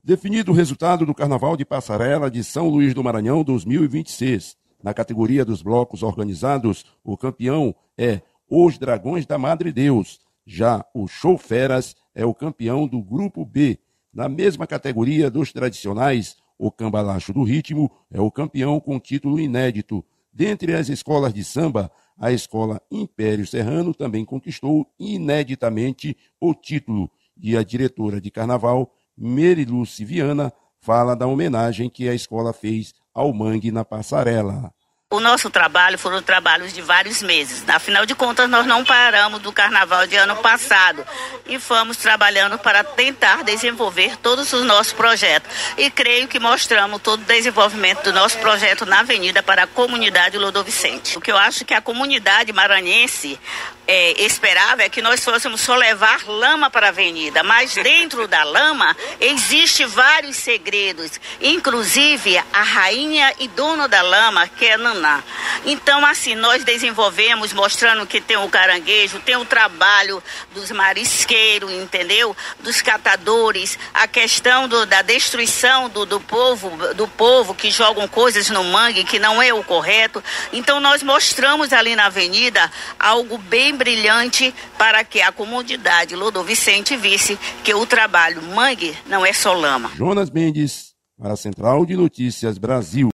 Definido o resultado do Carnaval de Passarela de São Luís do Maranhão 2026. Na categoria dos blocos organizados, o campeão é Os Dragões da Madre Deus. Já o Show Feras é o campeão do Grupo B. Na mesma categoria dos tradicionais, o Cambalacho do Ritmo é o campeão com título inédito. Dentre as escolas de samba, a escola Império Serrano também conquistou ineditamente o título. E a diretora de carnaval, Meriluce Viana, fala da homenagem que a escola fez ao Mangue na passarela. O nosso trabalho foram trabalhos de vários meses. Afinal de contas, nós não paramos do carnaval de ano passado e fomos trabalhando para tentar desenvolver todos os nossos projetos. E creio que mostramos todo o desenvolvimento do nosso projeto na Avenida para a comunidade Lodovicente. O que eu acho que a comunidade maranhense esperava é que nós fôssemos só levar lama para a avenida, mas dentro da lama existe vários segredos, inclusive a rainha e dona da lama, que é Naná. Então, assim, nós desenvolvemos, mostrando que tem o caranguejo, tem o trabalho dos marisqueiros, entendeu? Dos catadores, a questão da destruição do povo que jogam coisas no mangue, que não é o correto. Então, nós mostramos ali na avenida algo bem brilhante para que a comunidade Lodovicente visse que o trabalho mangue não é só lama. Jonas Mendes, para a Central de Notícias Brasil.